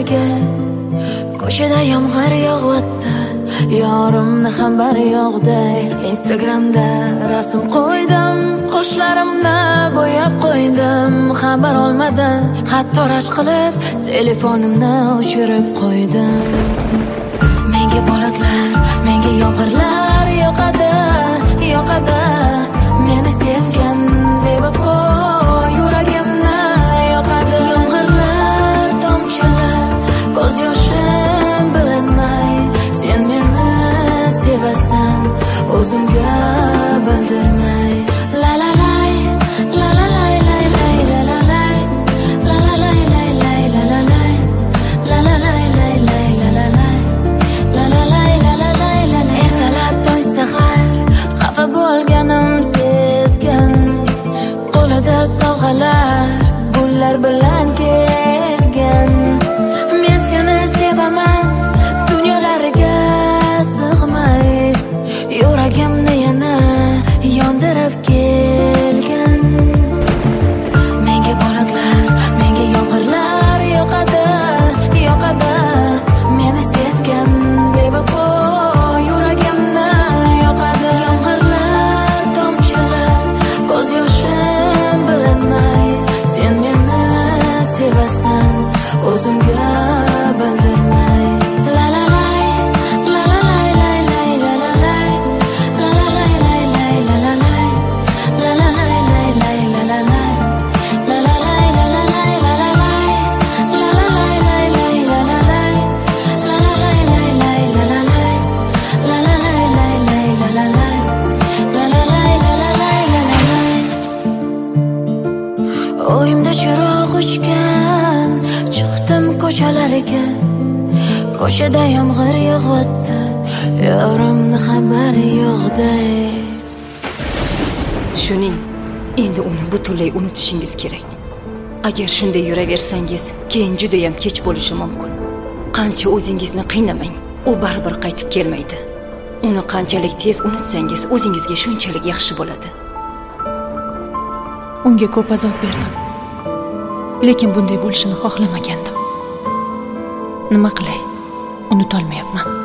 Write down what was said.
ko'chalariga. Ko'chada yomg'ir yog'yapti, yorimni ham bari yo'qday. Instagramda rasm qo'ydim, qoshlarimni bo'yab qo'ydim. Xabar olmadim, hatto rashk qilib telefonimni o'chirib qo'ydim. Menga bolotlar, menga yomg'irlar yoqadi, yoqadi. Meni sevgan bevafo yuragimni yoqadi. Yomg'irlar, tomchilar, ko'z yoshim bilinmay. Sen meni sevasan, o'zimga bildirmay. La la lay, la la lay lay lay la la lay, la la lay lay lay la la lay, la la lay lay lay la la lay, la la lay la la lay la la. Ertalab tong sahar xafa bo'lganim sezgin, qo'lida sovg'alar gullar bilan kelgan. Men seni sevaman, dunyolarga sig'may, yuragimni yana yondirib kelgan. Menga bolotlar, menga yomg'irlar yoqadi, yoqadi. Meni sevgan bevafo yuragimni yoqadi. Yomg'irlar, tomchilar, ko'z yoshim bilinmay. Sen meni sevasan, o'zimga bildirmay. La la lay, la la lay lay lay la la lay, la la lay lay lay la la lay, la la lay lay lay la la lay, la la lay la la lay la la lay, la la lay lay lay la la lay, la la lay lay lay la la lay, la la lay lay lay la la lay, la la lay la la lay la la lay. O'yimda chiroq o'chgan, chiqdim ko'chalariga. Ko'chada yomg'ir yog'yapti, yorimni xabari yo'qday. Tushuning, endi uni butunlay unutishingiz kerak. Agar shunday yuraversangiz, keyin juda ham kech bo'lishi mumkin. Qancha o'zingizni qiynamang, u baribir qaytib kelmaydi. Uni qanchalik tez unutsangiz, o'zingizga shunchalik yaxshi bo'ladi. Unga ko'p azob berdim. Lekin bunday bo'lishini xohlamagandim. Nima qilay? Unutolmayapman.